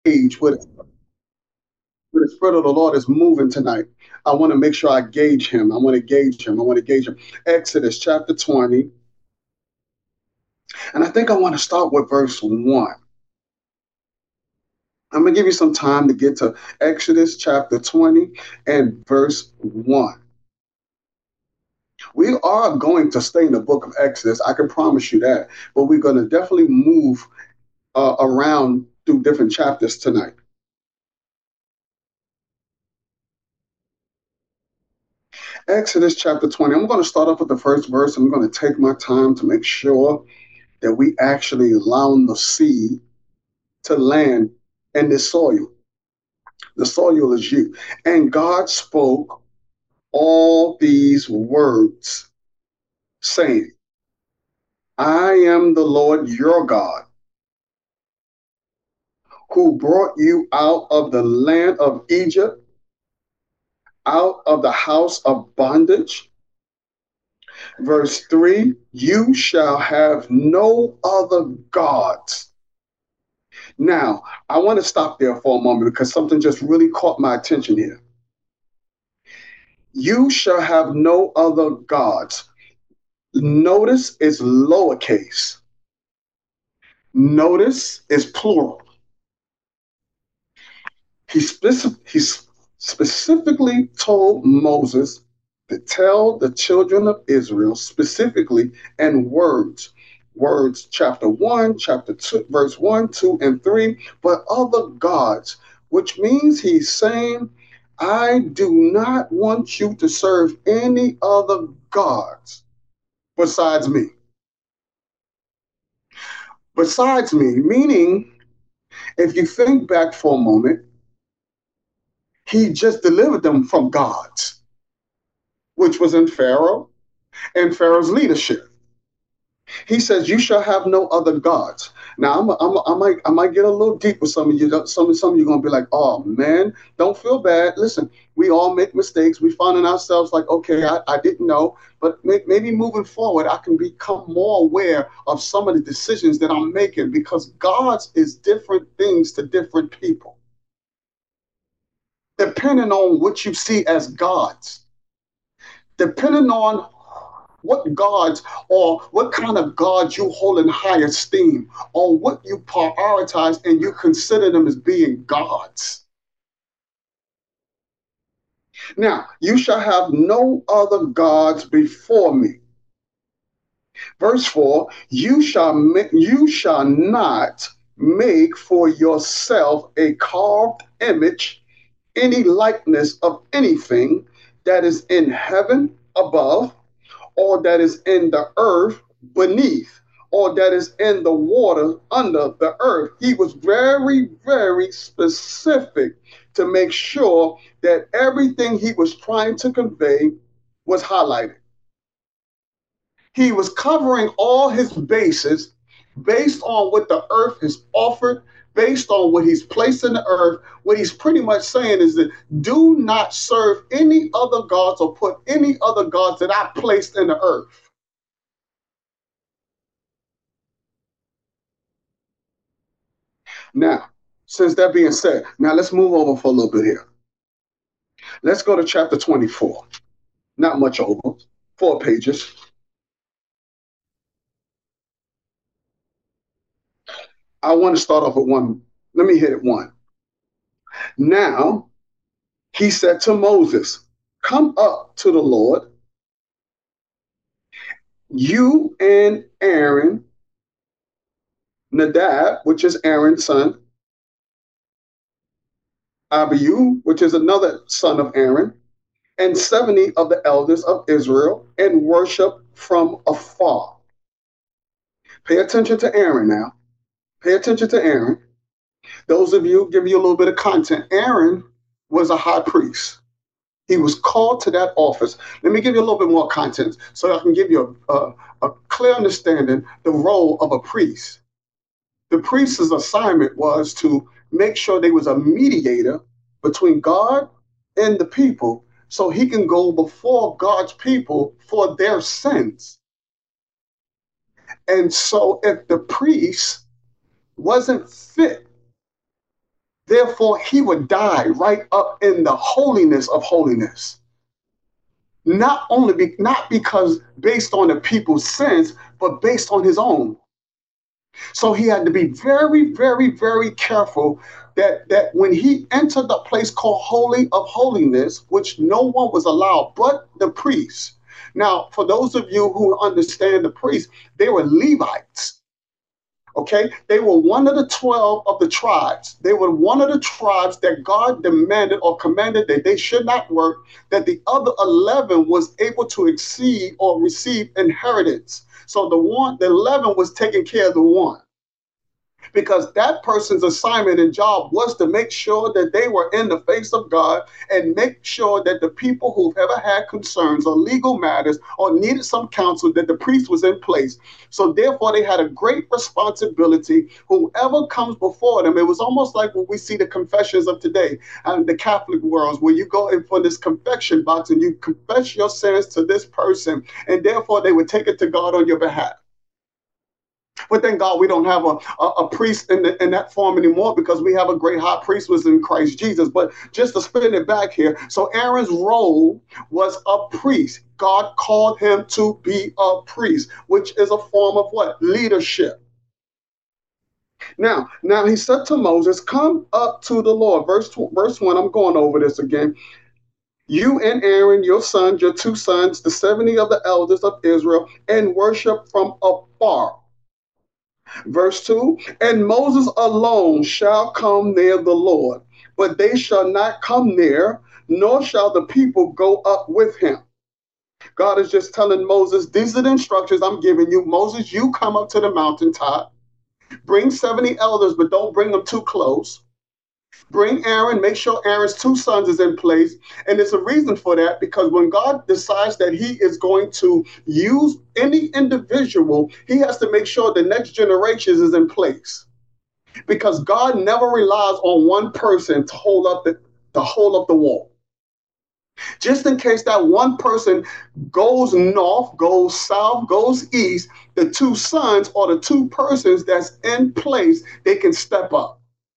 gauge where the Spirit of the Lord is moving tonight. I want to make sure I gauge him. I want to gauge him. I want to gauge him. Exodus chapter 20. And I think I want to start with verse 1. I'm going to give you some time to get to Exodus chapter 20 and verse 1. We are going to stay in the book of Exodus. I can promise you that. But we're going to definitely move around through different chapters tonight. Exodus chapter 20. I'm going to start off with the first verse. I'm going to take my time to make sure that we actually allow the seed to land in this soil. The soil is you. And God spoke all these words, saying, I am the Lord your God, who brought you out of the land of Egypt, out of the house of bondage. Verse 3, you shall have no other gods. Now, I want to stop there for a moment because something just really caught my attention here. You shall have no other gods. Notice it's lowercase. Notice it's plural. He specifically told Moses to tell the children of Israel specifically in words. Words chapter 1, chapter 2, verse 1, 2, and 3, but other gods, which means he's saying, I do not want you to serve any other gods besides me. Besides me, meaning, if you think back for a moment, he just delivered them from gods, which was in Pharaoh and Pharaoh's leadership. He says, you shall have no other gods. Now, I might get a little deep with some of you. Some of you are going to be like, oh, man, don't feel bad. Listen, we all make mistakes. We find in ourselves like, okay, I didn't know. But maybe moving forward, I can become more aware of some of the decisions that I'm making, because gods is different things to different people, depending on what you see as gods, depending on what gods or what kind of gods you hold in high esteem, or what you prioritize and you consider them as being gods. Now, you shall have no other gods before me. Verse 4, you shall not make for yourself a carved image, any likeness of anything that is in heaven above, or that is in the earth beneath, or that is in the water under the earth. He was very, very specific to make sure that everything he was trying to convey was highlighted. He was covering all his bases based on what the earth has offered, based on what he's placed in the earth. What he's pretty much saying is that do not serve any other gods or put any other gods that I placed in the earth. Now, since that being said, now let's move over for a little bit here. Let's go to chapter 24. Not much over, 4 pages. I want to start off with one. Let me hit it one. Now, he said to Moses, come up to the Lord, you and Aaron, Nadab, which is Aaron's son, Abihu, which is another son of Aaron, and 70 of the elders of Israel, and worship from afar. Pay attention to Aaron now. Pay attention to Aaron. Those of you, give you a little bit of content. Aaron was a high priest. He was called to that office. Let me give you a little bit more content so I can give you a clear understanding the role of a priest. The priest's assignment was to make sure there was a mediator between God and the people, so he can go before God's people for their sins. And so if the priest wasn't fit Therefore, he would die right up in the holiness of holiness. Not because based on the people's sins, but based on his own. So he had to be very, very, very careful that when he entered the place called Holy of Holiness, which no one was allowed but the priests. Now, for those of you who understand the priests, they were Levites. Okay, they were one of the 12 of the tribes. They were one of the tribes that God demanded or commanded that they should not work, that the other 11 was able to exceed or receive inheritance. So the 11 was taking care of the one, because that person's assignment and job was to make sure that they were in the face of God and make sure that the people who've ever had concerns or legal matters or needed some counsel, that the priest was in place. So therefore, they had a great responsibility. Whoever comes before them, it was almost like when we see the confessions of today and the Catholic worlds, where you go in for this confession box and you confess your sins to this person, and therefore they would take it to God on your behalf. But thank God we don't have a priest in that form anymore, because we have a great high priest was in Christ Jesus. But just to spin it back here, so Aaron's role was a priest. God called him to be a priest, which is a form of what? Leadership. Now he said to Moses, come up to the Lord. Verse 1, I'm going over this again. You and Aaron, your sons, your 2 sons, the 70 of the elders of Israel, and worship from afar. Verse 2, and Moses alone shall come near the Lord, but they shall not come near, nor shall the people go up with him. God is just telling Moses, these are the instructions I'm giving you. Moses, you come up to the mountaintop, bring 70 elders, but don't bring them too close. Bring Aaron, make sure Aaron's 2 sons is in place. And there's a reason for that, because when God decides that he is going to use any individual, he has to make sure the next generation is in place. Because God never relies on one person to hold up the wall. Just in case that one person goes north, goes south, goes east, the 2 sons or the 2 persons that's in place, they can step up.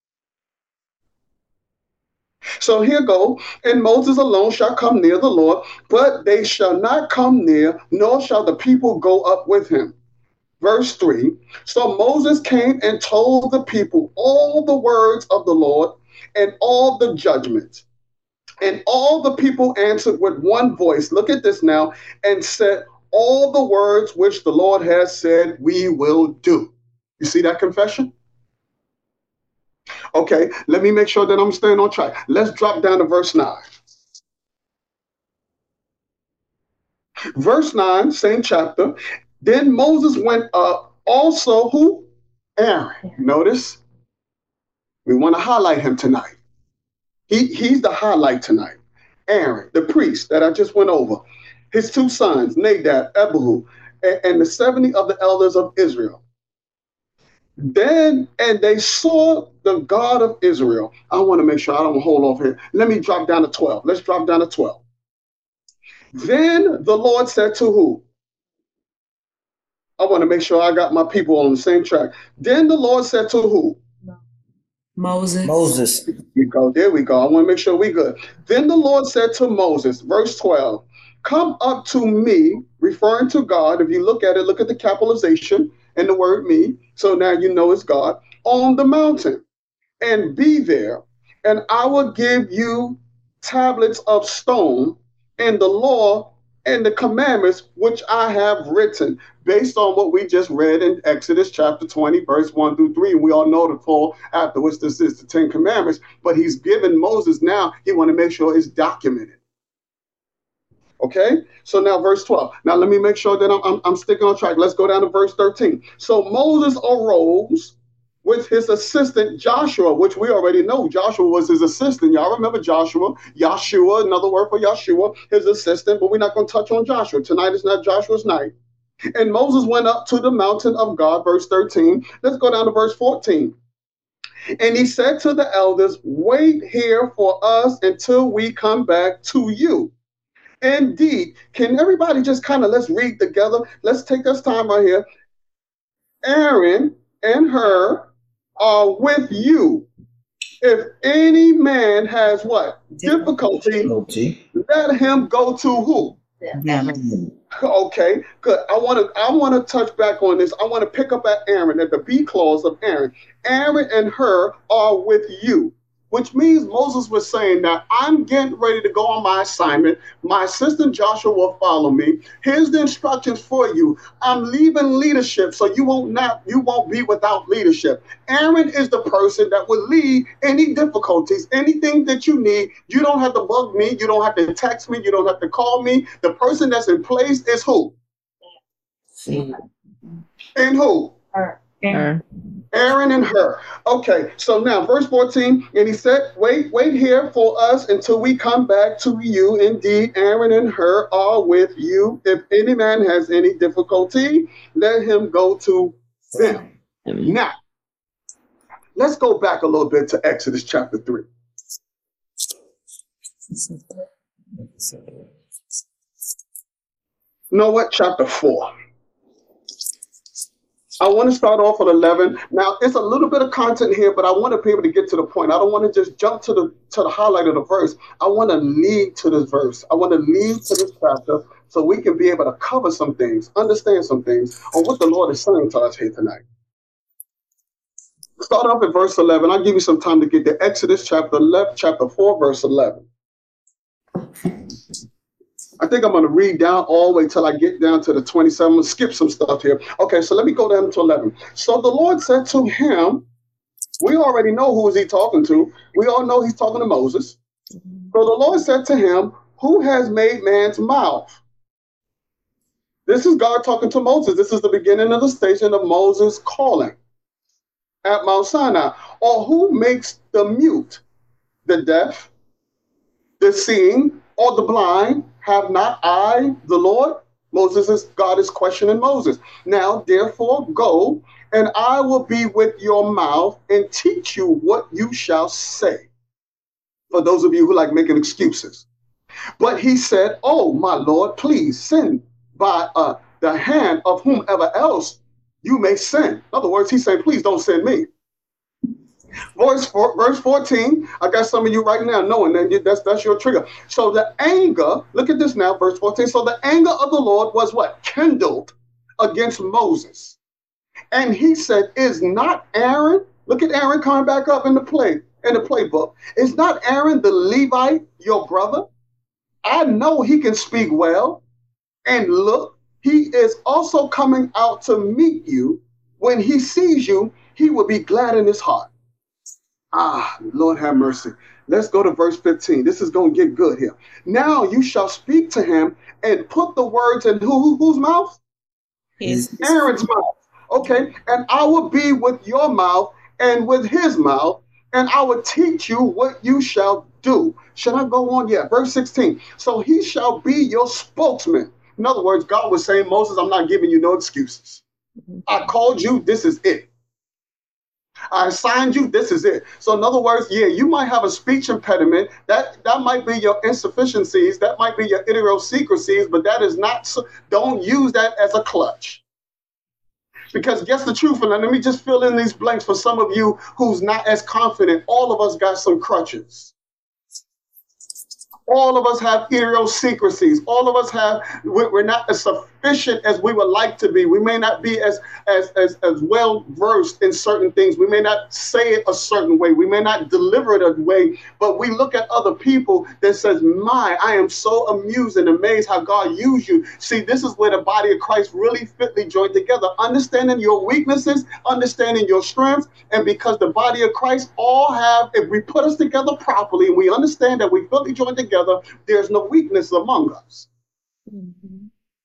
So here go, and Moses alone shall come near the Lord, but they shall not come near, nor shall the people go up with him. Verse 3, so Moses came and told the people all the words of the Lord and all the judgments. And all the people answered with one voice, look at this now, and said, all the words which the Lord has said we will do. You see that confession? Okay, let me make sure that I'm staying on track. Let's drop down to verse 9. Verse 9, same chapter. Then Moses went up, also who? Aaron. Notice, we want to highlight him tonight. He's the highlight tonight. Aaron, the priest that I just went over. His 2 sons, Nadab, Abihu, and the 70 of the elders of Israel. Then, and they saw the God of Israel. I want to make sure I don't hold off here. Let me drop down to 12. Let's drop down to 12. Then the Lord said to who? I want to make sure I got my people on the same track. Then the Lord said to who? Moses. There we go. I want to make sure we good. Then the Lord said to Moses, verse 12, come up to me, referring to God. If you look at it, look at the capitalization and the word me. So now you know it's God. On the mountain, and be there, and I will give you tablets of stone and the law and the commandments which I have written, based on what we just read in Exodus chapter 20, verse 1 through 3. We all know the full afterwards, this is the 10 commandments, but he's given Moses now, he want to make sure it's documented. Okay, so now verse 12. Now let me make sure that I'm sticking on track. Let's go down to verse 13. So Moses arose with his assistant Joshua, which we already know. Joshua was his assistant. Y'all remember Joshua? Yahshua, another word for Yahshua, his assistant, but we're not going to touch on Joshua. Tonight is not Joshua's night. And Moses went up to the mountain of God, verse 13. Let's go down to verse 14. And he said to the elders, wait here for us until we come back to you. Indeed, can everybody just let's read together? Let's take this time right here. Aaron and Hur are with you, If any man has what? Difficulty, let him go to who? Them. Okay, good. I want to touch back on this. I want to pick up at Aaron, at the B clause of Aaron. Aaron and her are with you, which means Moses was saying that I'm getting ready to go on my assignment. My assistant Joshua will follow me. Here's the instructions for you. I'm leaving leadership, so you won't be without leadership. Aaron is the person that will lead any difficulties, anything that you need. You don't have to bug me. You don't have to text me. You don't have to call me. The person that's in place is who? See. And who? Her. Aaron and her. Okay, so now verse 14, and he said, wait here for us until we come back to you. Indeed, Aaron and her are with you. If any man has any difficulty, let him go to them. Now, let's go back a little bit to Exodus chapter 3. You know what? Chapter 4. I want to start off with 11. Now, it's a little bit of content here, but I want to be able to get to the point. I don't want to just jump to the highlight of the verse. I want to lead to this verse. I want to lead to this chapter so we can be able to cover some things, understand some things on what the Lord is saying to us here tonight. Start off at verse 11. I'll give you some time to get to Exodus chapter 4, verse 11. I think I'm going to read down all the way till I get down to the 27. I'm going to skip some stuff here. Okay, so let me go down to 11. So the Lord said to him, we already know who is he talking to. We all know he's talking to Moses. So the Lord said to him, who has made man's mouth? This is God talking to Moses. This is the beginning of the station of Moses calling at Mount Sinai. Or who makes the mute, the deaf, the seeing, or the blind? Have not I, the Lord? God is questioning Moses. Now, therefore, go, and I will be with your mouth and teach you what you shall say. For those of you who like making excuses. But he said, oh, my Lord, please send by the hand of whomever else you may send. In other words, he's saying, please don't send me. Verse 14, I got some of you right now knowing that that's your trigger. So the anger, look at this now, verse 14. So the anger of the Lord was what? Kindled against Moses. And he said, is not Aaron, look at Aaron coming back up in the playbook. Is not Aaron the Levite, your brother? I know he can speak well. And look, he is also coming out to meet you. When he sees you, he will be glad in his heart. Ah, Lord have mercy. Let's go to verse 15. This is going to get good here. Now you shall speak to him and put the words in whose mouth? Aaron's mouth. Okay. And I will be with your mouth and with his mouth, and I will teach you what you shall do. Should I go on? Yeah. Verse 16. So he shall be your spokesman. In other words, God was saying, Moses, I'm not giving you no excuses. I called you. This is it. I assigned you, this is it. So in other words, yeah, you might have a speech impediment. That might be your insufficiencies. That might be your idiosyncrasies, but that is not, don't use that as a clutch. Because guess the truth, and let me just fill in these blanks for some of you who's not as confident. All of us got some crutches. All of us have idiosyncrasies. All of us we're not as sufficient as we would like to be. We may not be as well versed in certain things. We may not say it a certain way. We may not deliver it a way, but we look at other people that says, I am so amused and amazed how God used you. See, this is where the body of Christ really fitly joined together. Understanding your weaknesses, understanding your strengths, and because the body of Christ all have, if we put us together properly and we understand that we fitly joined together, there's no weakness among us. Mm-hmm.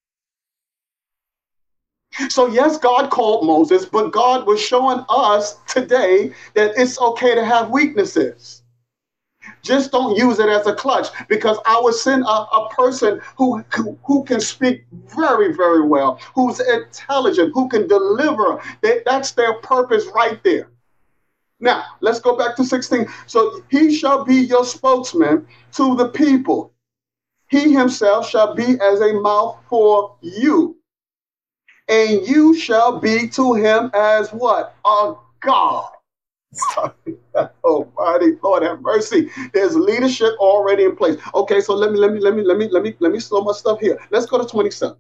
So yes, God called Moses, but God was showing us today that it's okay to have weaknesses. Just don't use it as a clutch, because I would send a person who can speak very, very well, who's intelligent, who can deliver. That's their purpose right there. Now, let's go back to 16. So he shall be your spokesman to the people. He himself shall be as a mouth for you. And you shall be to him as what? A God. Almighty Lord have mercy. There's leadership already in place. Okay, so let me slow my stuff here. Let's go to 27.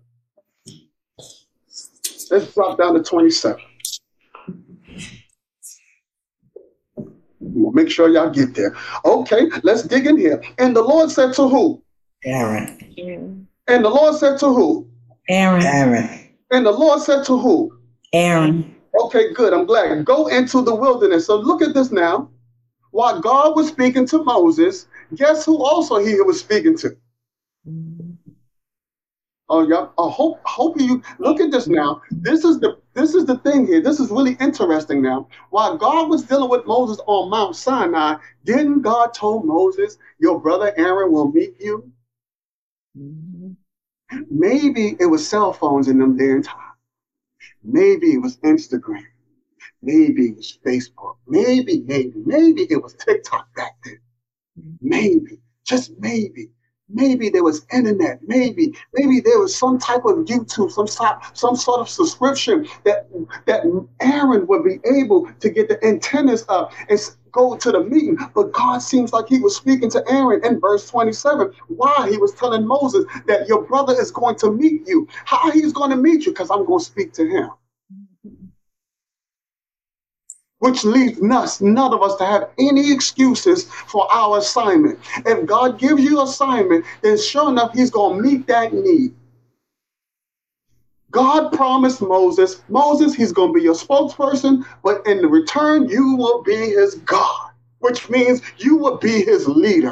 Let's drop down to 27. We'll make sure y'all get there. Okay, let's dig in here. And the Lord said to who? Aaron. And the Lord said to who? Aaron. And the Lord said to who? Aaron. Okay, good. I'm glad. Go into the wilderness. So look at this now. While God was speaking to Moses, guess who also he was speaking to? Oh, yeah. I hope you look at this now. This is the thing here. This is really interesting now. While God was dealing with Moses on Mount Sinai, didn't God told Moses, your brother Aaron will meet you? Maybe it was cell phones in them day and time. Maybe it was Instagram. Maybe it was Facebook. Maybe it was TikTok back then. Maybe, just maybe. Maybe there was internet. Maybe there was some type of YouTube, some sort of subscription that Aaron would be able to get the antennas up and go to the meeting. But God seems like he was speaking to Aaron in verse 27 while he was telling Moses that your brother is going to meet you. How he's going to meet you? Because I'm going to speak to him. Which leaves none of us to have any excuses for our assignment. If God gives you assignment, then sure enough, he's going to meet that need. God promised Moses, he's going to be your spokesperson, but in return, you will be his God, which means you will be his leader.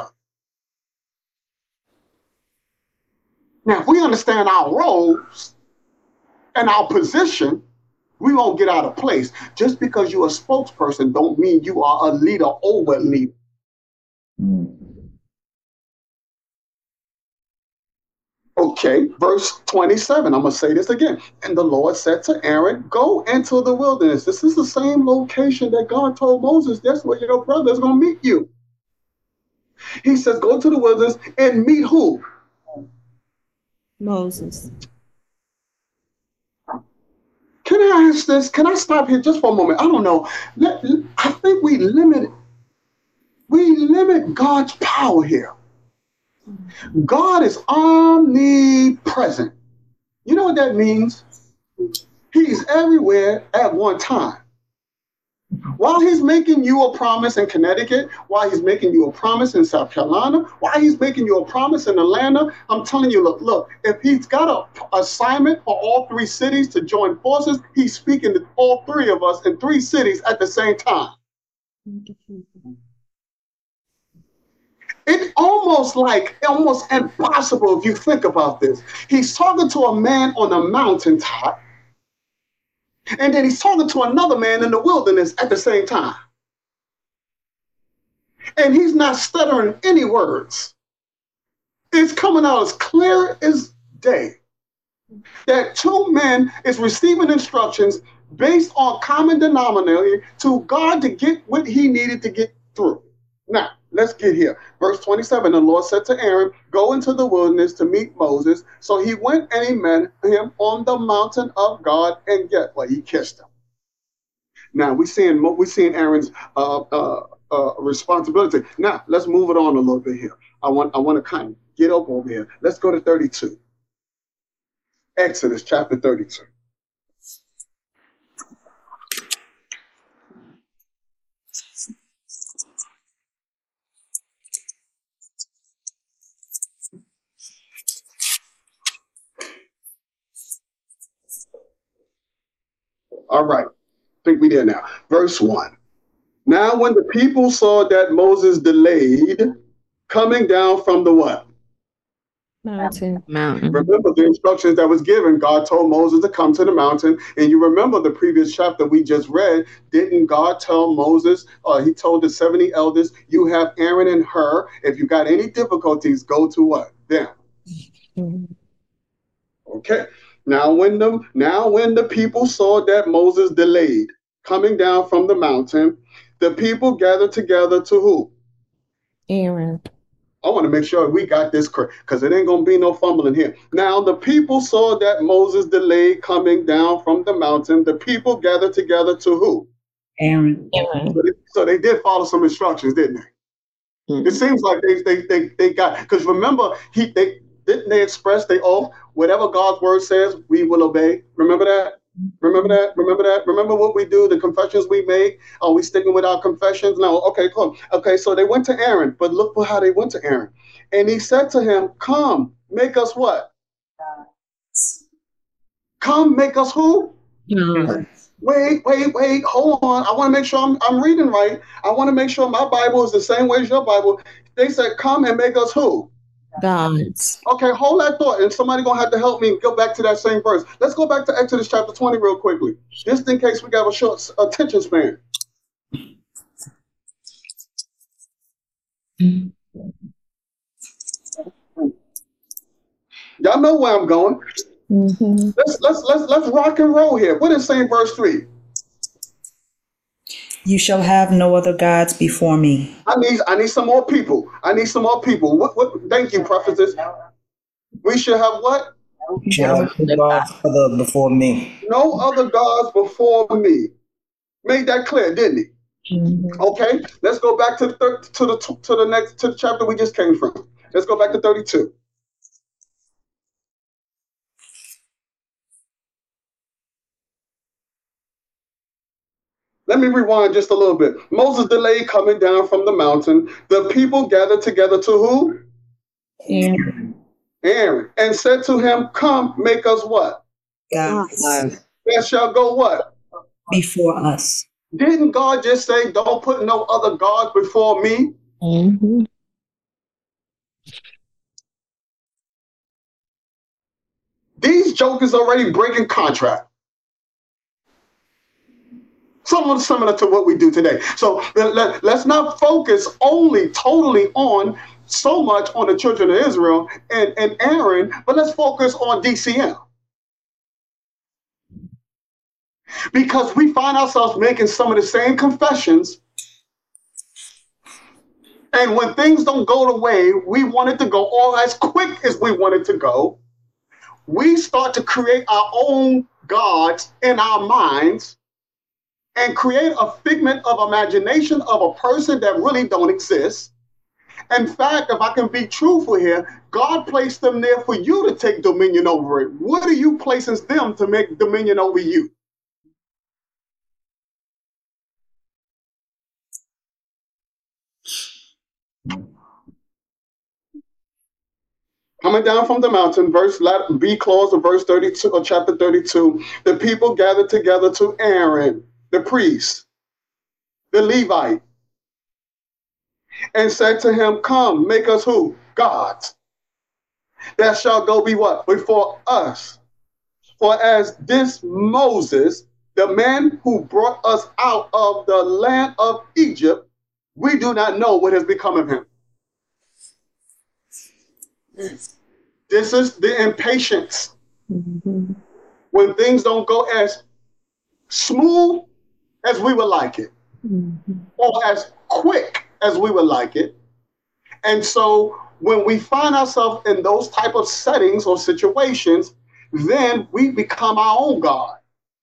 Now, if we understand our roles and our position, we won't get out of place. Just because you're a spokesperson don't mean you are a leader over a leader. Okay, verse 27. I'm going to say this again. And the Lord said to Aaron, go into the wilderness. This is the same location that God told Moses. That's where your brother is going to meet you. He says, go to the wilderness and meet who? Moses. Can I ask this? Can I stop here just for a moment? I don't know. I think we limit God's power here. God is omnipresent. You know what that means? He's everywhere at one time. While he's making you a promise in Connecticut, while he's making you a promise in South Carolina, while he's making you a promise in Atlanta, I'm telling you, look, if he's got an assignment for all three cities to join forces, he's speaking to all three of us in three cities at the same time. It's almost impossible if you think about this. He's talking to a man on a mountaintop, and then he's talking to another man in the wilderness at the same time. And he's not stuttering any words. It's coming out as clear as day that two men is receiving instructions based on common denominator to God to get what he needed to get through. Now, let's get here. Verse 27, the Lord said to Aaron, go into the wilderness to meet Moses. So he went and he met him on the mountain of God, and get what? He kissed him. Now, we're seeing Aaron's responsibility. Now, let's move it on a little bit here. I want to kind of get up over here. Let's go to 32. Exodus chapter 32. All right, I think we there now. Verse 1. Now when the people saw that Moses delayed coming down from the what? Mountain. Remember the instructions that was given. God told Moses to come to the mountain. And you remember the previous chapter we just read. Didn't God tell Moses, he told the 70 elders, you have Aaron and Hur. If you got any difficulties, go to what? Them. Okay. Now when the people saw that Moses delayed coming down from the mountain, the people gathered together to who? Aaron. I want to make sure we got this correct because it ain't going to be no fumbling here. Now the people saw that Moses delayed coming down from the mountain. The people gathered together to who? Aaron. So they did follow some instructions, didn't they? Mm. It seems like they got, because remember, they expressed their oath, whatever God's word says, we will obey. Remember that? Remember that? Remember that? Remember what we do, the confessions we make? Are we sticking with our confessions? No. Okay, cool. Okay, so they went to Aaron, but look for how they went to Aaron. And he said to him, come, make us what? Come, make us who? God. Wait, hold on. I want to make sure I'm reading right. I want to make sure my Bible is the same way as your Bible. They said, come and make us who? Gods. Okay, hold that thought, and somebody gonna have to help me go back to that same verse. Let's go back to Exodus chapter 20 real quickly, just in case we got a short attention span. Y'all know where I'm going. Mm-hmm. Let's rock and roll here. What is saying verse 3? You shall have no other gods before me. I need some more people. I need some more people. What thank you, prophetess. We should have what? You shall have no gods other before me. No other gods before me. Made that clear, didn't he? Mm-hmm. Okay, let's go back to the chapter we just came from. Let's go back to 32. Let me rewind just a little bit. Moses delayed coming down from the mountain. The people gathered together to who? Aaron. And said to him, come, make us what? Gods That shall go what? before us. Didn't God just say, don't put no other gods before me? Mm-hmm. These jokers already breaking contract. Somewhat similar to what we do today. So let's not focus totally on so much on the children of Israel and Aaron, but let's focus on DCM. Because we find ourselves making some of the same confessions. And when things don't go the way we want it to go, or as quick as we want it to go, we start to create our own gods in our minds and create a figment of imagination of a person that really don't exist. In fact, if I can be truthful here, God placed them there for you to take dominion over it. What are you placing them to make dominion over you? Coming down from the mountain, B clause of verse 32 of chapter 32, the people gathered together to Aaron, the priest, the Levite, and said to him, come, make us who? Gods. That shall go be what? Before us. For as this Moses, the man who brought us out of the land of Egypt, we do not know what has become of him. This is the impatience. Mm-hmm. When things don't go as smooth as we would like it, Mm-hmm. or as quick as we would like it. And so when we find ourselves in those type of settings or situations, then we become our own God.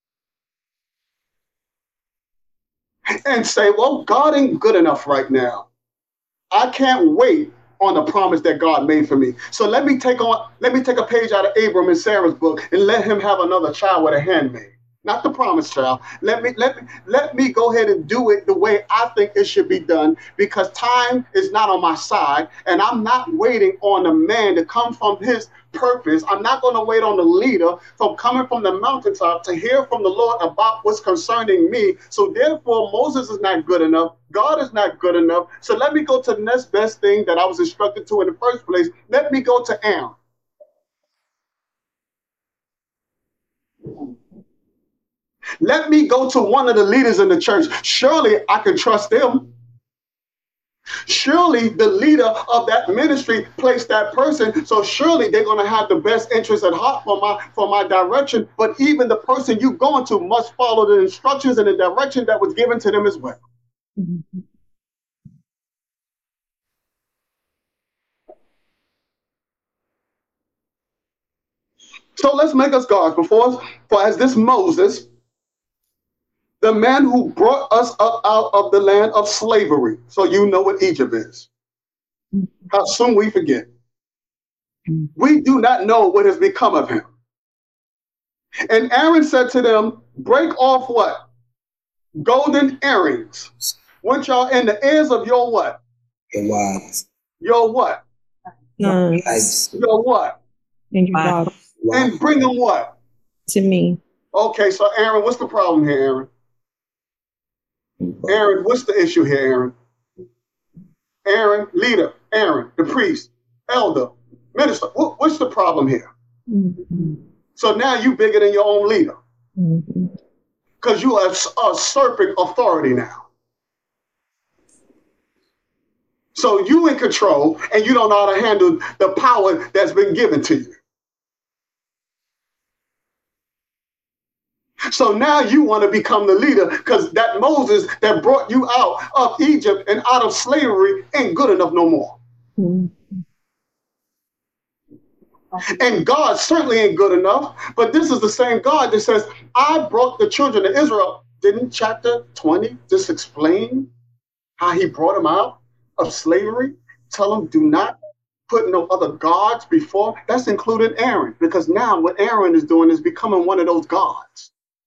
And say, well, God ain't good enough right now. I can't wait on the promise that God made for me. So let me take a page out of Abram and Sarah's book and let him have another child with a handmaid. Not the promised child. Let me go ahead and do it the way I think it should be done, because time is not on my side, and I'm not waiting on a man to come from his purpose. I'm not going to wait on the leader from coming from the mountaintop to hear from the Lord about what's concerning me. So therefore, Moses is not good enough. God is not good enough. So let me go to the next best thing that I was instructed to in the first place. Let me go to Aaron. Let me go to one of the leaders in the church. Surely I can trust them. Surely the leader of that ministry placed that person, so surely they're going to have the best interest at heart for my direction. But even the person you're going to must follow the instructions and the direction that was given to them as well. Mm-hmm. So let's make us gods before us. For as this Moses, The man who brought us up out of the land of slavery. So you know what Egypt is. How soon we forget. We do not know what has become of him. And Aaron said to them, break off what? Golden earrings, which are in the ears of your what? Your wives. Your what? Wives. Your what? And your daughter And bring them what? to me. Okay, so Aaron, what's the problem here, Aaron? Aaron, what's the issue here, Aaron? Aaron, leader, Aaron, the priest, elder, minister, what's the problem here? Mm-hmm. So now you bigger than your own leader. Because you are usurping authority now. So you in control and you don't know how to handle the power that's been given to you. So now you want to become the leader because that Moses that brought you out of Egypt and out of slavery ain't good enough no more. And God certainly ain't good enough, but this is the same God that says, I brought the children of Israel. Didn't chapter 20 just explain how he brought them out of slavery? Tell them, do not put no other gods before. That's including Aaron, because now what Aaron is doing is becoming one of those gods.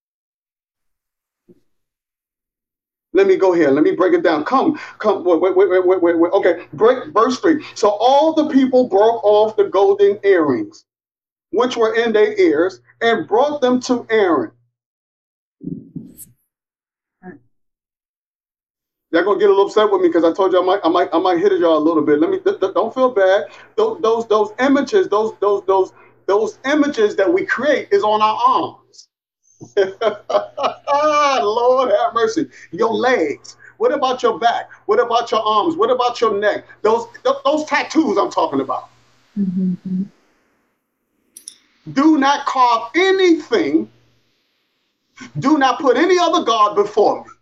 Let me go here. Let me break it down. Come. Wait. Okay, break verse 3. So all the people broke off the golden earrings, which were in their ears, and brought them to Aaron. Y'all gonna get a little upset with me because I told you I might hit at y'all a little bit. Let me don't feel bad. Those images, those images that we create is on our arms. Lord have mercy. Your legs. What about your back? What about your arms? What about your neck? Those tattoos I'm talking about. Mm-hmm. Do not carve anything. Do not put any other God before me.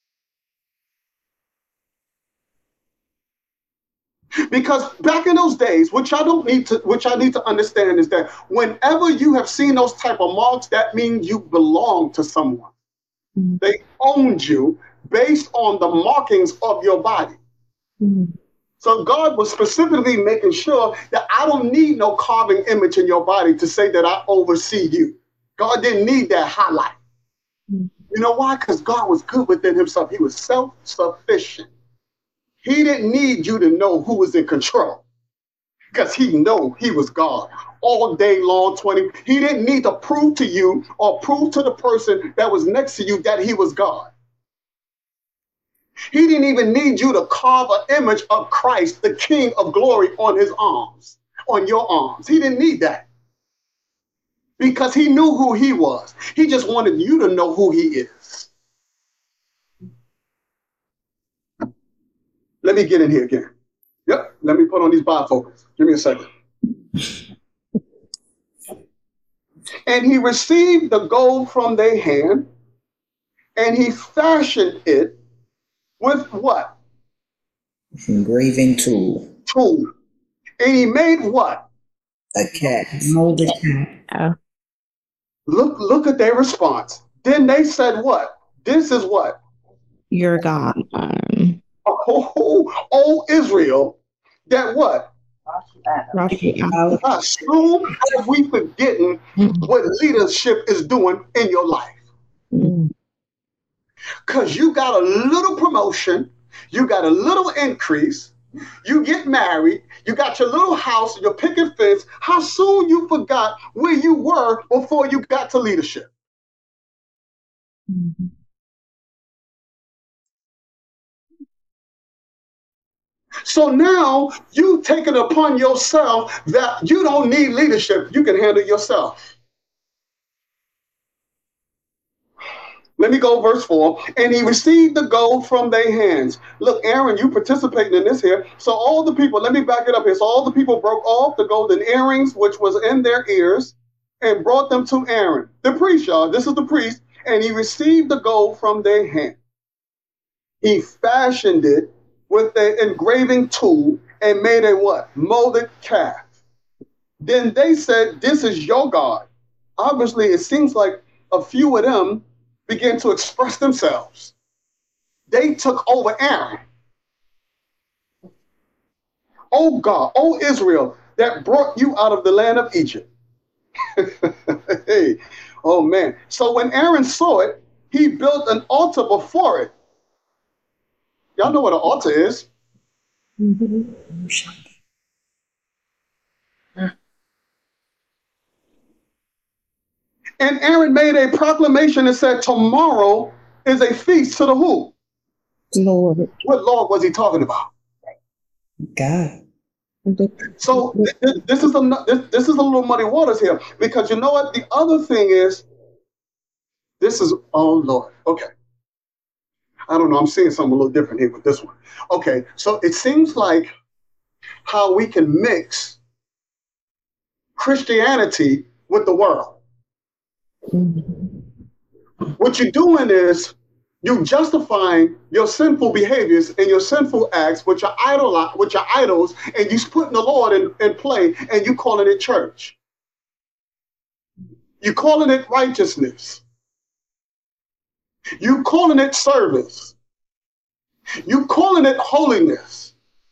Because back in those days, which I need to understand is that whenever you have seen those type of marks, that means you belong to someone. Mm-hmm. They owned you based on the markings of your body. Mm-hmm. So God was specifically making sure that I don't need no carving image in your body to say that I oversee you. God didn't need that highlight. Mm-hmm. You know why? Because God was good within himself. He was self-sufficient. He didn't need you to know who was in control because he knew he was God all day long, 20. He didn't need to prove to you or prove to the person that was next to you that he was God. He didn't even need you to carve an image of Christ, the King of glory, on his arms, on your arms. He didn't need that because he knew who he was. He just wanted you to know who he is. Let me get in here again. Yep, let me put on these bifocals. Give me a second. And he received the gold from their hand, and he fashioned it with what? Engraving tool. Tool. And he made what? A cat. Molded cat. Look at their response. Then they said what? This is what? Your God. Oh, Israel, that what? How soon are we forgetting what leadership is doing in your life? Because you got a little promotion, you got a little increase, you get married, you got your little house, your picket fence. How soon you forgot where you were before you got to leadership? Mm-hmm. So now you take it upon yourself that you don't need leadership. You can handle yourself. Let me go verse 4. And he received the gold from their hands. Look, Aaron, you participating in this here. So all the people, let me back it up here. So all the people broke off the golden earrings, which was in their ears, and brought them to Aaron, the priest, y'all. This is the priest. And he received the gold from their hand. He fashioned it with an engraving tool and made a what? Molded calf. Then they said, this is your God. Obviously, it seems like a few of them began to express themselves. They took over Aaron. Oh God, oh Israel, that brought you out of the land of Egypt. Hey, oh man. So when Aaron saw it, he built an altar before it. Y'all know what an altar is. Mhm. And Aaron made a proclamation and said, tomorrow is a feast to the who? Lord. What Lord was he talking about? God. So this is a little muddy waters here, because you know what? The other thing is, oh Lord, okay. I don't know, I'm seeing something a little different here with this one. Okay, so it seems like how we can mix Christianity with the world. Mhm. What you're doing is you justifying your sinful behaviors and your sinful acts with your idols, and you putting the Lord in play, and you calling it church. You calling it righteousness. You calling it service. You calling it holiness.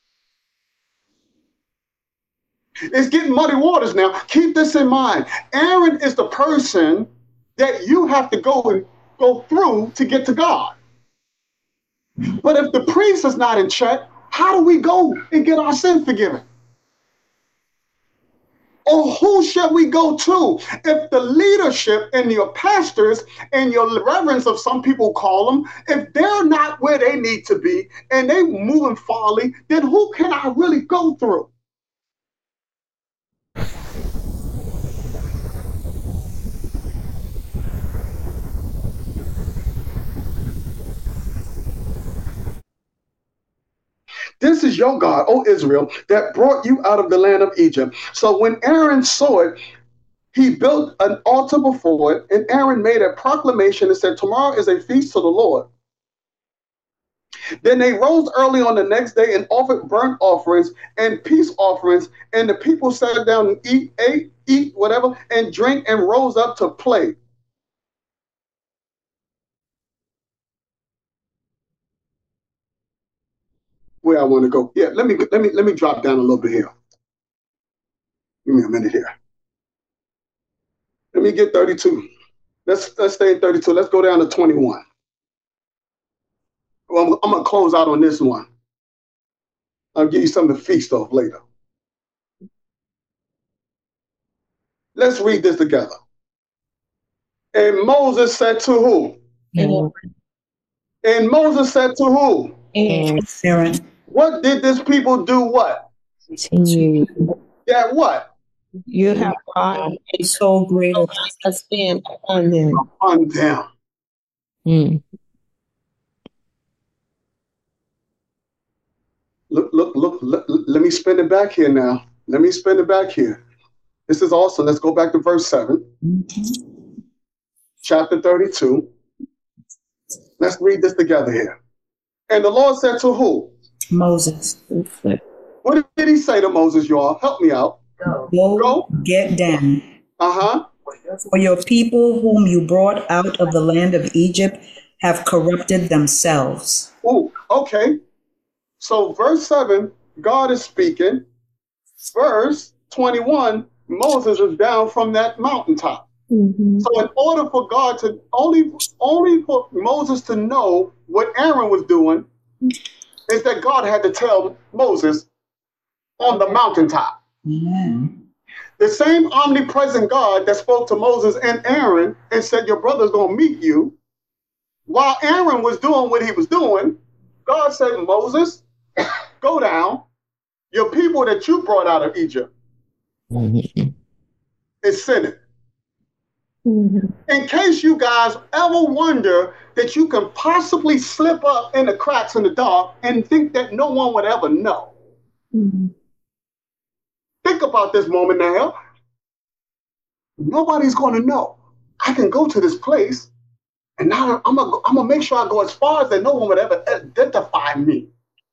It's getting muddy waters now. Keep this in mind. Aaron is the person that you have to go through to get to God. But if the priest is not in check, how do we go and get our sins forgiven? Or who shall we go to? If the leadership and your pastors and your reverends, of some people call them, if they're not where they need to be and they moving farly, then who can I really go through? This is your God, O Israel, that brought you out of the land of Egypt. So when Aaron saw it, he built an altar before it, and Aaron made a proclamation and said, tomorrow is a feast to the Lord. Then they rose early on the next day and offered burnt offerings and peace offerings, and the people sat down and eat whatever, and drink, and rose up to play. Where I want to go. Yeah, let me drop down a little bit here. Give me a minute here. Let me get 32. Let's stay at 32. Let's go down to 21. Well, I'm gonna close out on this one. I'll give you something to feast off later. Let's read this together. And Moses said to who? Aaron. And Moses said to who? Aaron. What did this people do? What? To you. That what? You have brought So great a sin upon them. On them. Mm. Look, let me spin it back here now. Let me spin it back here. This is awesome. Let's go back to verse 7. Chapter 32. Let's read this together here. And the Lord said to who? Moses. What did he say to Moses, y'all? Help me out. Go. Get down. Uh-huh. For your people whom you brought out of the land of Egypt have corrupted themselves. Ooh, okay. So verse 7, God is speaking. Verse 21, Moses is down from that mountaintop. Mm-hmm. So in order for God to, only for Moses to know what Aaron was doing, is that God had to tell Moses on the mountaintop. Amen. The same omnipresent God that spoke to Moses and Aaron and said, your brother's going to meet you. While Aaron was doing what he was doing, God said, Moses, go down. Your people that you brought out of Egypt is sinning. Mm-hmm. In case you guys ever wonder that you can possibly slip up in the cracks in the dark and think that no one would ever know. Mm-hmm. Think about this moment now. Nobody's going to know. I can go to this place, and now I'm gonna make sure I go as far as that no one would ever identify me.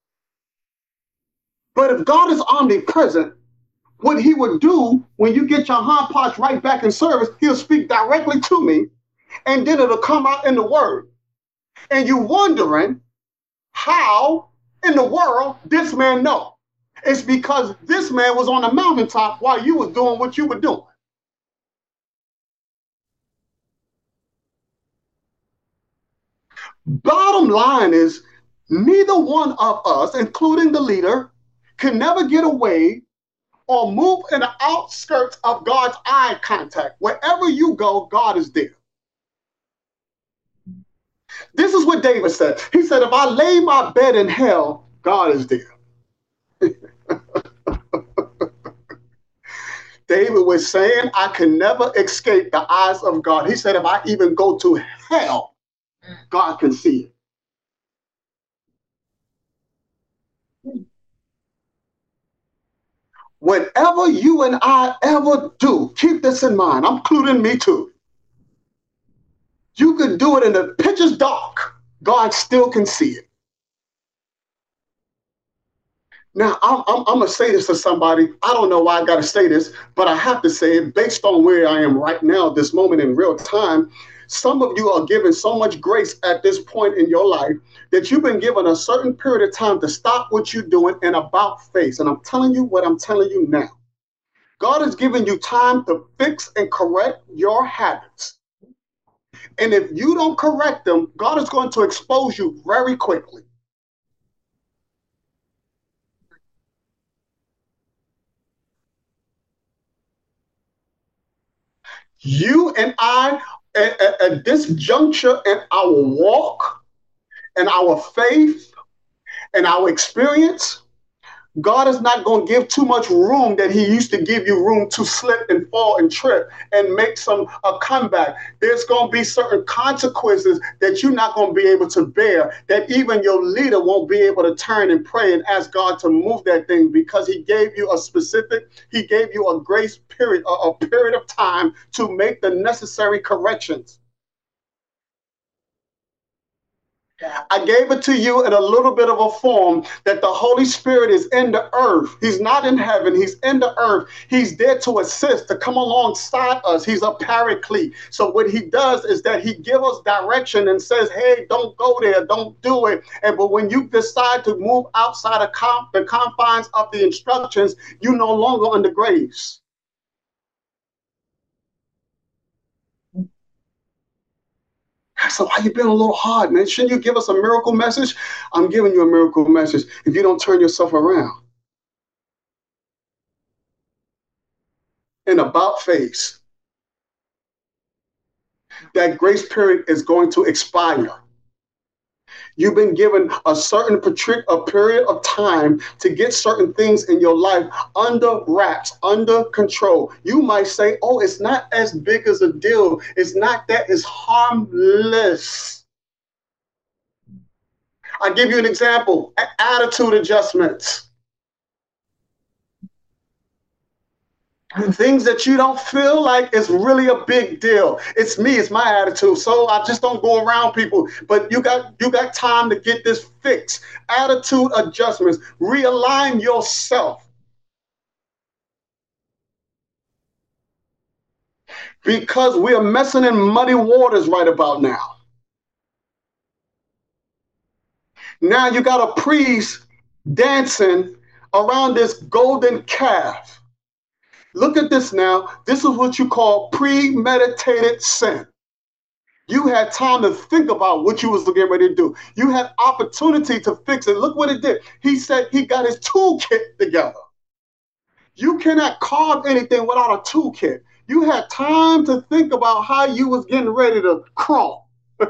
But if God is omnipresent, what he would do when you get your hind parts right back in service, he'll speak directly to me, and then it'll come out in the word. And you wondering how in the world this man know. It's because this man was on the mountaintop while you was doing what you were doing. Bottom line is, neither one of us, including the leader, can never get away or move in the outskirts of God's eye contact. Wherever you go, God is there. This is what David said. He said, if I lay my bed in hell, God is there. David was saying, I can never escape the eyes of God. He said, if I even go to hell, God can see it. Whatever you and I ever do, keep this in mind. I'm including me too. You could do it in the pitch is dark. God still can see it. Now, I'm going to say this to somebody. I don't know why I got to say this, but I have to say it based on where I am right now, this moment in real time. Some of you are given so much grace at this point in your life that you've been given a certain period of time to stop what you're doing and about face. And I'm telling you what I'm telling you now. God has given you time to fix and correct your habits. And if you don't correct them, God is going to expose you very quickly. You and I, at this juncture in our walk and our faith and our experience, God is not going to give too much room that he used to give you room to slip and fall and trip and make a comeback. There's going to be certain consequences that you're not going to be able to bear, that even your leader won't be able to turn and pray and ask God to move that thing, because he gave you a grace period, a period of time to make the necessary corrections. I gave it to you in a little bit of a form that the Holy Spirit is in the earth. He's not in heaven. He's in the earth. He's there to assist, to come alongside us. He's a paraclete. So what he does is that he gives us direction and says, hey, don't go there. Don't do it. But when you decide to move outside of the confines of the instructions, you're no longer under grace. So why you being a little hard, man? Shouldn't you give us a miracle message? I'm giving you a miracle message if you don't turn yourself around. In about face, that grace period is going to expire. You've been given a period of time to get certain things in your life under wraps, under control. You might say, oh, it's not as big as a deal. It's not that, it's harmless. I'll give you an example, attitude adjustments. Things that you don't feel like is really a big deal. It's me, it's my attitude. So I just don't go around people. But you got time to get this fixed. Attitude adjustments. Realign yourself. Because we are messing in muddy waters right about now. Now you got a priest dancing around this golden calf. Look at this now. This is what you call premeditated sin. You had time to think about what you was getting ready to do. You had opportunity to fix it. Look what it did. He said he got his toolkit together. You cannot carve anything without a toolkit. You had time to think about how you was getting ready to crawl.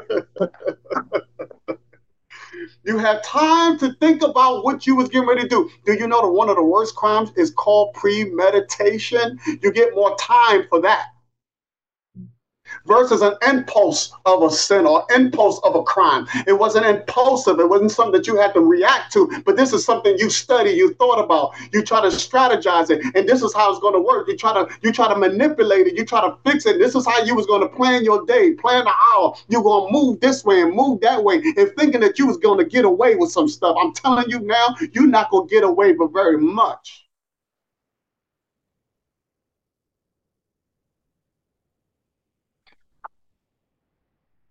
You had time to think about what you was getting ready to do. Do you know that one of the worst crimes is called premeditation? You get more time for that versus an impulse of a sin or impulse of a crime. It wasn't impulsive. It wasn't something that you had to react to, but this is something you study, you thought about, you try to strategize it, and this is how it's going to work. You try to manipulate it, you try to fix it. This is how you was going to plan your day, plan the hour. You're going to move this way and move that way, and thinking that you was going to get away with some stuff. I'm telling you now, you're not going to get away with very much.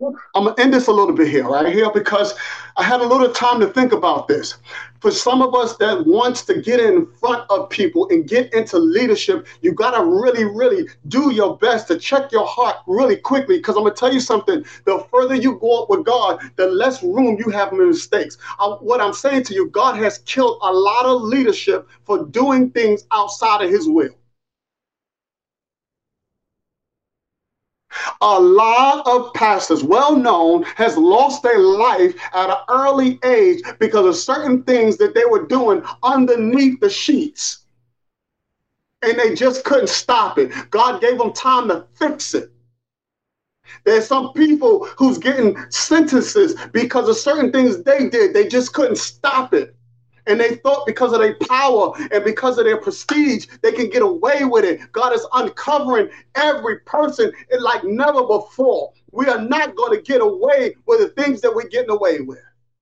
I'm going to end this a little bit here, right here, because I had a little time to think about this. For some of us that wants to get in front of people and get into leadership, you got to really, really do your best to check your heart really quickly. Because I'm going to tell you something, the further you go up with God, the less room you have for mistakes. What I'm saying to you, God has killed a lot of leadership for doing things outside of his will. A lot of pastors, well known, has lost their life at an early age because of certain things that they were doing underneath the sheets. And they just couldn't stop it. God gave them time to fix it. There's some people who's getting sentences because of certain things they did. They just couldn't stop it. And they thought because of their power and because of their prestige, they can get away with it. God is uncovering every person like never before. We are not going to get away with the things that we're getting away with.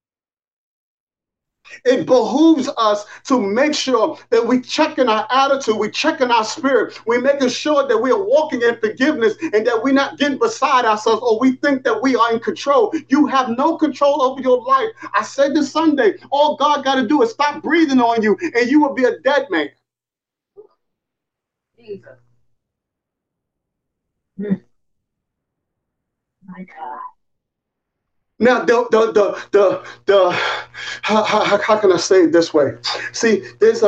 It behooves us to make sure that we check in our attitude, we check in our spirit, we're making sure that we are walking in forgiveness and that we're not getting beside ourselves or we think that we are in control. You have no control over your life. I said this Sunday, all God got to do is stop breathing on you and you will be a dead man. Jesus. My God. Now, how can I say it this way? See, there's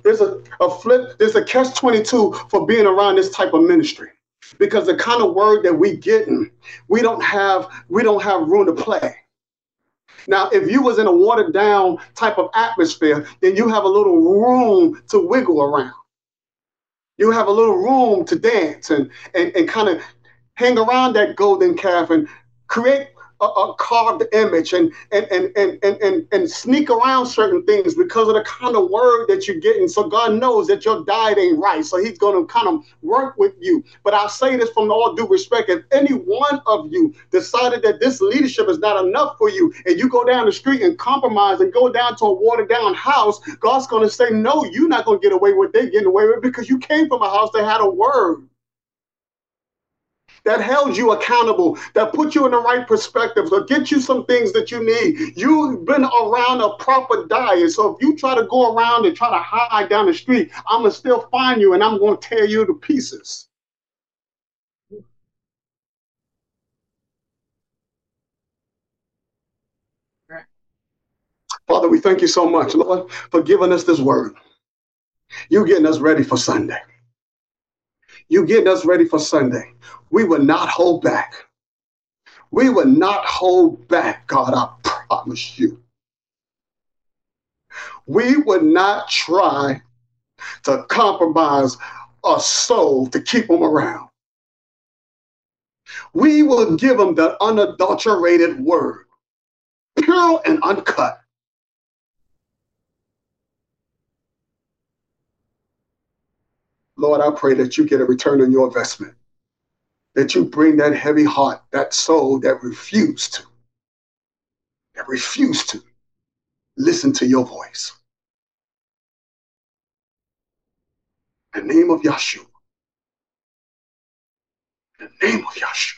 a catch-22 for being around this type of ministry, because the kind of word that we getting, we don't have room to play. Now, if you was in a watered down type of atmosphere, then you have a little room to wiggle around. You have a little room to dance and kind of hang around that golden calf and create a carved image and sneak around certain things because of the kind of word that you're getting. So God knows that your diet ain't right. So he's going to kind of work with you. But I'll say this from all due respect. If any one of you decided that this leadership is not enough for you and you go down the street and compromise and go down to a watered down house, God's going to say, no, you're not going to get away with what they're getting away with because you came from a house that had a word that held you accountable, that put you in the right perspective, to get you some things that you need. You've been around a proper diet. So if you try to go around and try to hide down the street, I'm going to still find you and I'm going to tear you to pieces. Father, we thank you so much, Lord, for giving us this word. You getting us ready for Sunday. You getting us ready for Sunday. We will not hold back. We will not hold back, God, I promise you. We would not try to compromise a soul to keep them around. We will give them the unadulterated word, pure and uncut. Lord, I pray that you get a return on your investment, that you bring that heavy heart, that soul that refused to listen to your voice. In the name of Yahshua. In the name of Yahshua.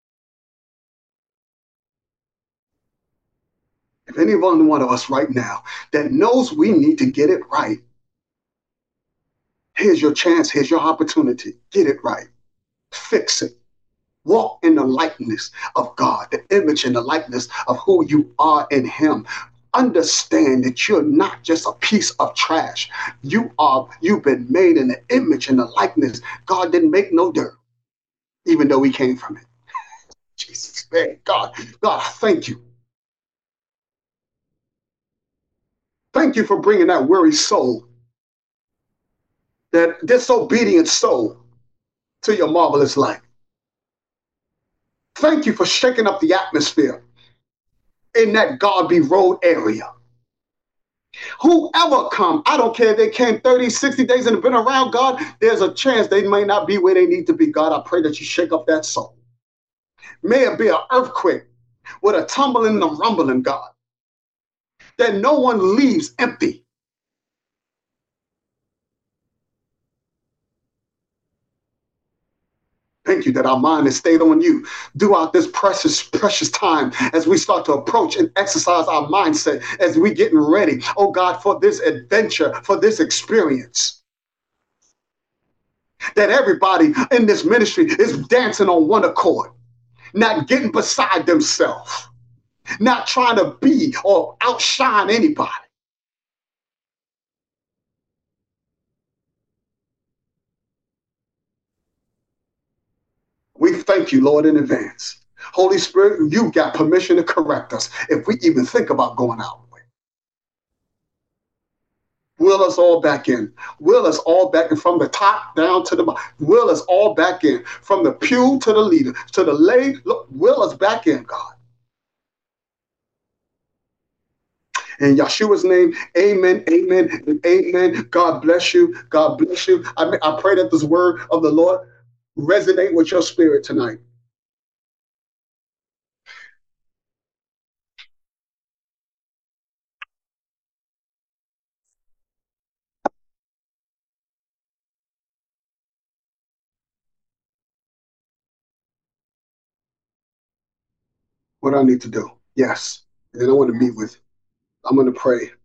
If any one of us right now that knows we need to get it right, here's your chance, here's your opportunity. Get it right. Fix it. Walk in the likeness of God, the image and the likeness of who you are in him. Understand that you're not just a piece of trash. You've been made in the image and the likeness. God didn't make no dirt, even though we came from it. Jesus, man, God, thank you. Thank you for bringing that weary soul, that disobedient soul, to your marvelous light. Thank you for shaking up the atmosphere in that Godby Road area. Whoever come, I don't care if they came 30, 60 days and have been around, God, there's a chance they may not be where they need to be. God, I pray that you shake up that soul. May it be an earthquake with a tumbling and a rumbling, God, that no one leaves empty. Thank you that our mind is stayed on you throughout this precious, precious time as we start to approach and exercise our mindset as we getting ready, oh God, for this adventure, for this experience. That everybody in this ministry is dancing on one accord, not getting beside themselves, not trying to be or outshine anybody. We thank you, Lord, in advance. Holy Spirit, you got permission to correct us if we even think about going out. Will us all back in. Will us all back in from the top down to the bottom. Will us all back in from the pew to the leader, to the lay. Look, will us back in, God. In Yeshua's name, amen, amen, and amen. God bless you. God bless you. I pray that this word of the Lord resonate with your spirit tonight. What I need to do. Yes. And then I want to meet with, I'm going to pray.